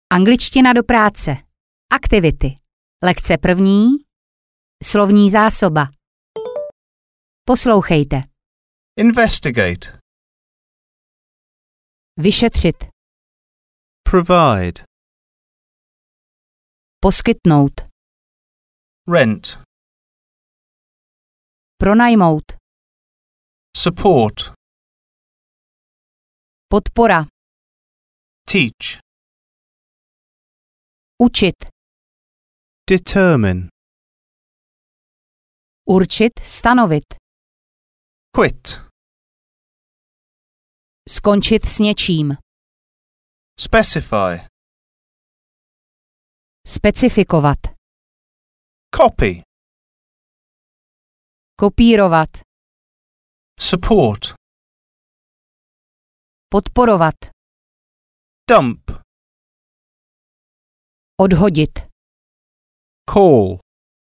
Angličtina do práce. Aktivity. Lekce první. Slovní zásoba. Poslouchejte. Investigate. Vyšetřit. Provide. Poskytnout. Rent. Pronajmout. Support. Podpora. Teach. Učit. Determine. Určit, stanovit. Quit. Skončit s něčím. Specify. Specifikovat. Copy. Kopírovat. Support. Podporovat. Dump. Odhodit. Call.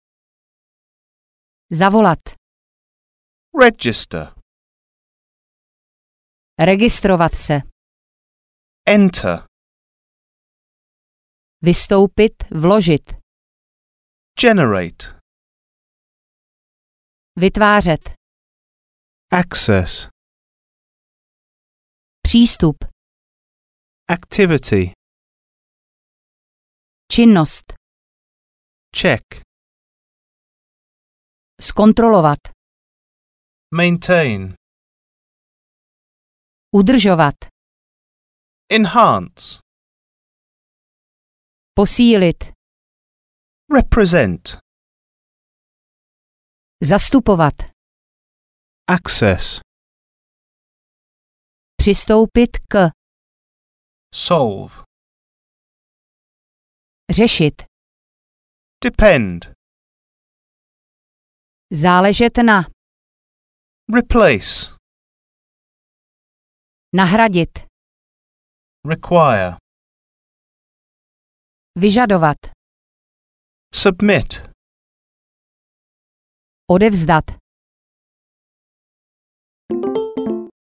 Zavolat. Register. Registrovat se. Enter. Vystoupit, vložit. Generate. Vytvářet. Access. Přístup. Activity. Činnost. Check. Zkontrolovat. Maintain. Udržovat. Enhance. Posílit. Represent. Zastupovat. Access. Přistoupit k. Solve. Řešit. Depend. Záležet na. Replace. Nahradit. Require. Vyžadovat. Submit. Odevzdat.